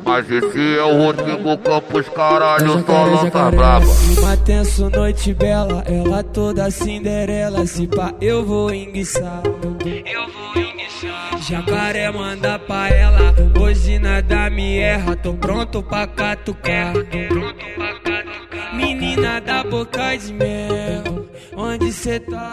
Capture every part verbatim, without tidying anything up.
Mas esse é o Rodrigo Campos, caralho, só lança braba. Uma tenso, noite bela, ela toda Cinderela. Se pá, eu vou enguiçar, eu vou enguiçar. Jacaré manda pra ela, hoje nada me erra. Tô pronto pra catucar, tô pronto pra catucar. Menina da boca de mel, onde cê tá?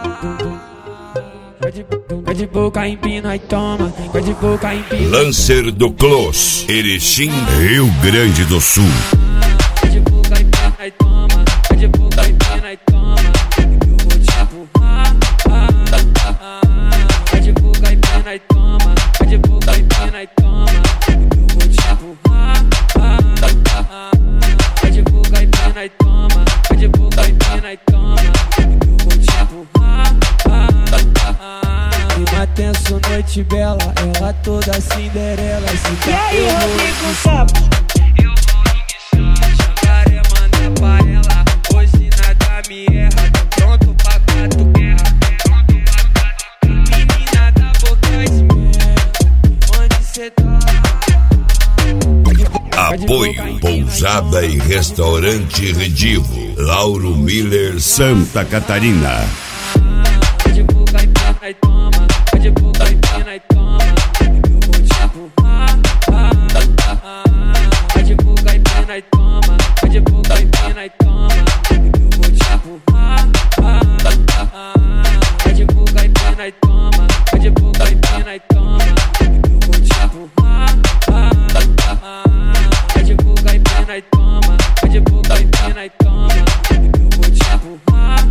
Vai de boca empina e toma, vai de boca empina. Lancer do Close, Erechim, Rio Grande do Sul. Vai de boca empina e toma, vai de boca empina e toma. Eu vou te empurrar. Vai de boca empina e toma, vai de boca empina e toma. Eu vou te empurrar. Vai de boca empina e toma, vai de boca empina e toma. Eu vou te empurrar. Uma tenso, noite bela, ela toda Cinderela. Se E aí, Rodrigo Campos? eu vou enguiçar, jacaré manda pra ela, hoje nada me erra. Tô pronto pra catucar, pronto pra catucar. Menina da boca de mel, onde cê tá? Apoio Pousada e Restaurante Redivo, Lauro Miller, Santa Catarina. Vai de boca empina e toma, vai de boca empina e toma. Eu vou te empurrar. Vai de boca empina e toma, vai de boca empina e toma. Eu vou te empurrar. Vai de boca empina e toma, vai de boca empina e toma. Eu vou te empurrar. Vai de boca empina e toma, vai de boca empina e toma. Eu vou te empurrar.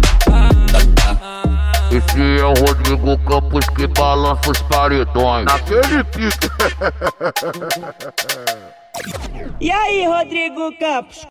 Esse é o Rodrigo Campos que balança os paredões. Naquele pique. E aí, Rodrigo Campos?